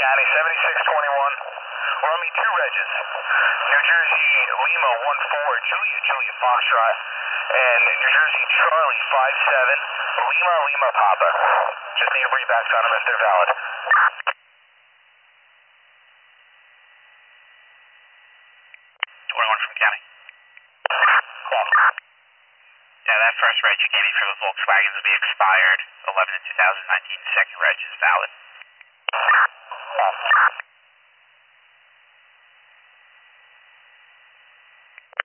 County, 7621. Run me two regs. New Jersey Lima 14, Julia Julia Foxtrot, and New Jersey Charlie 57, Lima Lima Papa. Just need rebacks on them if they're valid. 21 from County. Yeah, that first reg you gave me for the Volkswagens will be expired. 11 to 2019, second reg is valid.